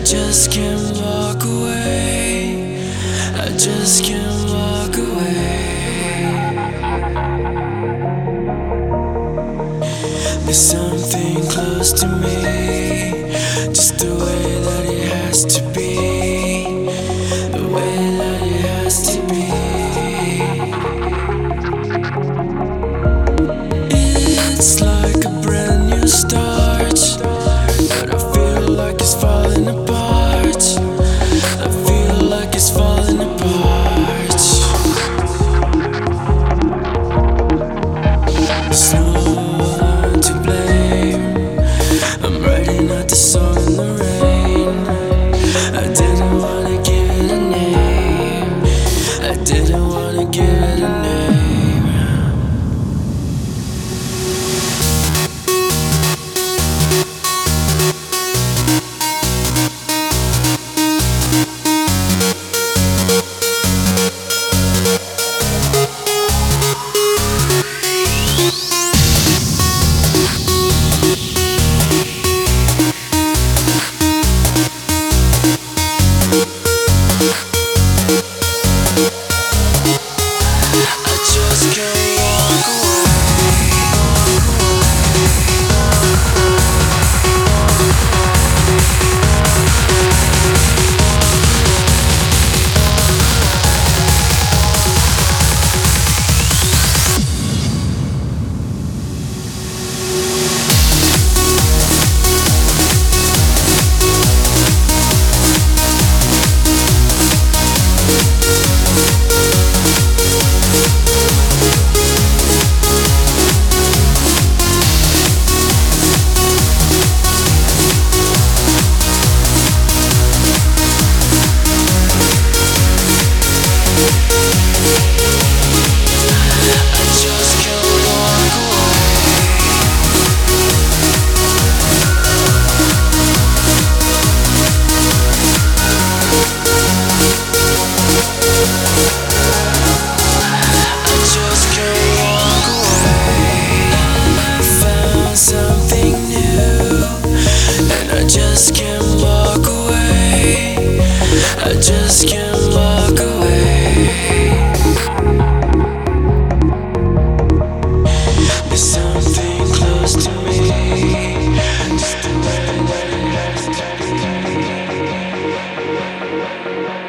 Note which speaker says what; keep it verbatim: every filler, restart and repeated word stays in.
Speaker 1: just can't walk away. I just can't walk away. There's something close to me, just the way that it has to be, the way that it has to be. It's like a brand new start, but I feel like it's falling apart. I feel like it's falling apart. There's no one to blame. I'm writing out the song in the rain. I didn't wanna give it a name. I didn't wanna give it a name. I just can't walk away. There's something close to me, just the way that it has to be.